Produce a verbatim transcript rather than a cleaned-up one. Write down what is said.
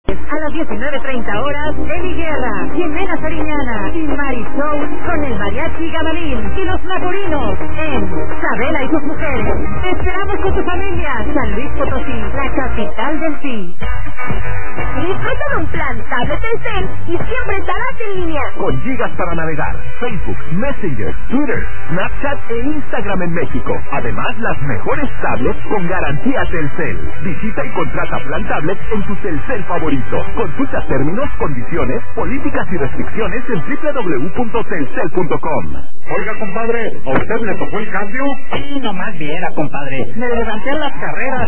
A las diecinueve treinta horas, Eli Guerra, Jimena Sariñana y Marisol con el Mariachi Gabalín y los Magurinos en Sabela y sus mujeres. Te esperamos con tu familia. San Luis Potosí, la capital del sí. Disfruta de un plan tablet Telcel y siempre estarás en línea. Con gigas para navegar, Facebook, Messenger, Twitter, Snapchat e Instagram en México. Además, las mejores tablets con garantía Telcel. Visita y contrata plan tablet en tu Telcel favorito. Consulta términos, condiciones, políticas y restricciones en doble u doble u doble u punto telcel punto com. Oiga, compadre, ¿a usted le tocó el cambio? Sí, nomás viera, compadre. Me levanté a las carreras